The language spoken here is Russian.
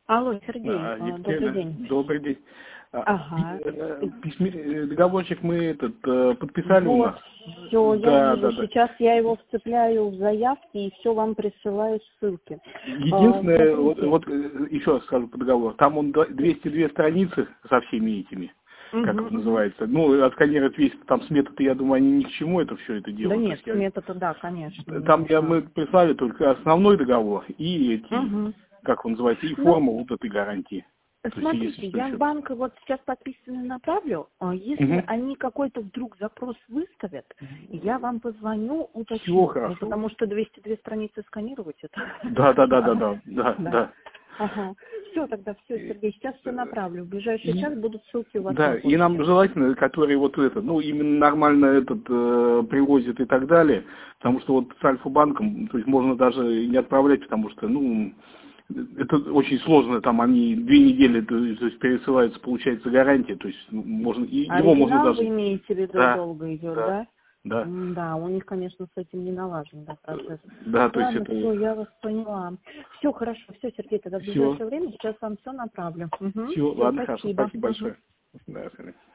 Алло, Сергей, добрый Екатерина, день. добрый день. Ага. Договорчик мы подписали у Вот, нас. все, я Да, вижу. да, да. Сейчас я его вцепляю в заявки и все вам присылаю ссылки. Единственное, Смотрите. еще раз скажу по договору, там он 202 страницы со всеми этими, как Мгм, это мгм. называется. Ну, отсканировать весь, там сметы, я думаю, они ни к чему это все это Да дело. То нет, есть смета-то да, конечно, не там нужна. мы прислали только основной договор и эти, Мгм. как он называется, и Ну, форму вот этой гарантии. То есть, если смотрите, что я в еще. банк вот сейчас подписанный направлю. Если они какой-то вдруг запрос выставят, я вам позвоню, Все уточню. Ну, хорошо. потому что 202 страницы сканировать это Да, да, да, да, мало. да, да, Да. да. Ага. Все, тогда все, Сергей, сейчас все направлю. В ближайший час И, будут ссылки у вас да, на и нам почте. желательно, который вот это, ну, именно нормально привозит и так далее, потому что вот с Альфа-банком, то есть можно даже и не отправлять, потому что, ну, это очень сложно, там они 2 недели, то есть пересылаются, получается гарантия, то есть ну, можно, и его можно Оригинал вы даже, имеете в виду, да, долго идет, да, да? да, Да, у них, конечно, с этим не налажен, да, процесс. да, то есть Ладно, это все, я вас поняла. Все, хорошо, все, Сергей, тогда в все, ближайшее время сейчас вам все направлю. все, Все, ладно, хорошо, спасибо. спасибо большое. Да,